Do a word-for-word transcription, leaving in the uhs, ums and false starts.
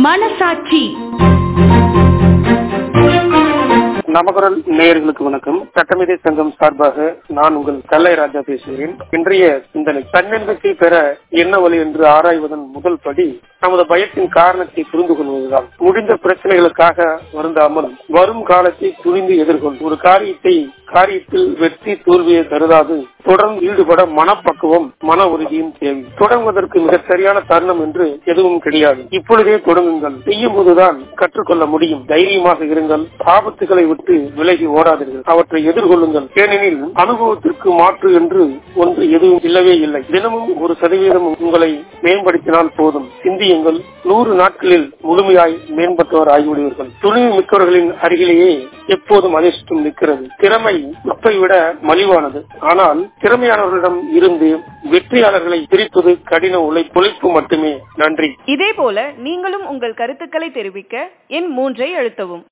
மனசாட்சி. நமக்குரல் நேயர்களுக்கு வணக்கம். சட்டமேதை சங்கம் சார்பாக நான் உங்கள் கல்லை ராஜா பேசுகிறேன். இன்றைய சிந்தனை, தன்னம்பிக்கை பெற என்ன வழி என்று ஆராய்வதன் முதல் படி நமது பயத்தின் காரணத்தை புரிந்து கொள்வதுதான். முடிந்த பிரச்சனைகளுக்காக வருந்தாமல் வரும் காலத்தை துணிந்து எதிர்கொள். ஒரு காரியத்தை காரியத்தில் வெற்றி தோல்வியை கருதாது தொடர்ந்து ஈடுபட மனப்பக்குவம், மன உறுதியும் தேவை. தொடங்குவதற்கு மிக சரியான தருணம் என்று எதுவும் கிடையாது. இப்பொழுதே தொடங்குங்கள். செய்யும் போதுதான் கற்றுக்கொள்ள முடியும். தைரியமாக இருங்கள். ஆபத்துகளை விட்டு விலகி ஓடாதீர்கள். அவற்றை எதிர்கொள்ளுங்கள். ஏனெனில் அனுபவத்திற்கு மாற்று என்று ஒன்று எதுவும் இல்லவே இல்லை. தினமும் ஒரு சதவீதம் உங்களை மேம்படுத்தினால் போதும். சிந்தியுங்கள். நூறு நாட்களில் முழுமையாய் மேம்பட்டவர் ஆகிவிடுவீர்கள். துணிவு மிக்கவர்களின் அருகிலேயே எப்போதும் அதிர்ஷ்டம் நிற்கிறது. திறமை உப்பை விட மலிவானது. ஆனால் திறமையானவர்களிடம் இருந்து வெற்றியாளர்களை பிரிப்பது கடின உழைப்பு மட்டுமே. நன்றி. இதே போல நீங்களும் உங்கள் கருத்துக்களை தெரிவிக்க எண் மூன்றை அழுத்தவும்.